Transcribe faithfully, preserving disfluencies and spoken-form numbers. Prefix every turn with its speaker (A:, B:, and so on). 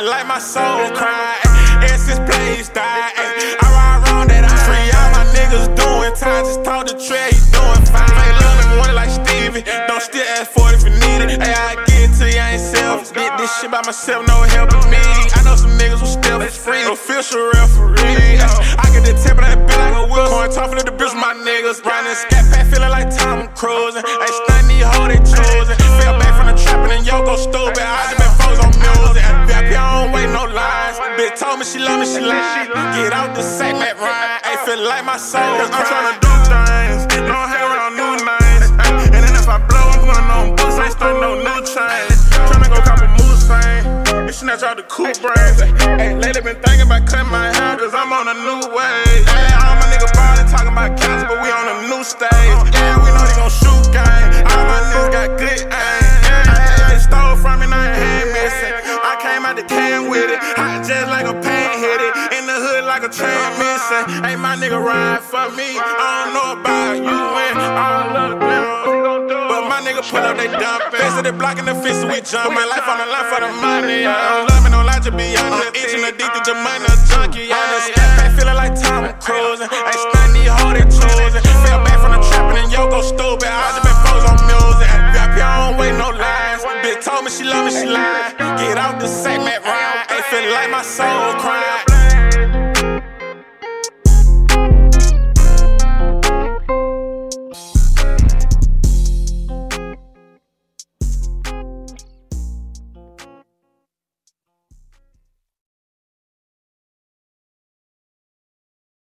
A: feel like my soul crying. Ever since Blaze died, ay, I ride around that I free all my niggas doing time. Just talk to Trey, he doing fine. Ain't loving me, want it like Stevie. Don't still ask for it if you need it. Ay, I get it to you, I ain't selfish. Did this shit by myself, no help with me. I know some niggas who still is free. Official referee. I get the tip of that bill like a wheel. Coin tough the bitch with my niggas. Riding a scat pack, feeling like Tom Cruise. Ain't stunning these hoes, they chosen. Fell back from the trapping and yo go stupid. I just been froze on music. V I P, I don't wait no lines. Bitch told me she love me, she lied. Get out the sack, Matt Ryan. Ain't feel like my soul.
B: Cause I'm tryna do things. Don't hang around new names. And then if I blow, I'm putting on boots. Ain't starting no new chains. Tryna go cop a Mustang. And snatch out the cool brains. Hey, lately been thinking about cutting my hair. Cause I'm on a new wave. Hey, all my niggas ballin' talking about cats, but we on a new stage. Yeah, we know they gon' shoot gang. All my niggas got good aim. They stole from me, now I ain't missing. I came out the can with it. Hot just like a pan hit it. In the hood like a transmission. Hey, my nigga ride for me. I don't know about you and all of the girls. But my nigga pull up, they dumpin'. Face of the block in the fist, we jump. My life on the line for the money. I don't love me, no lie, just be honest. Itching, addicted to money, a junkie. On the scat pack, feeling like Tom Cruise. Ain't stunning these hoes, they chosen. Fell back from the trapping and yo go stupid. I just been froze on music. V I P, I don't wait no lines. Bitch told me she love me, she lied. Get out the sack, Matt Ryan. Ain't feel like my soul crying.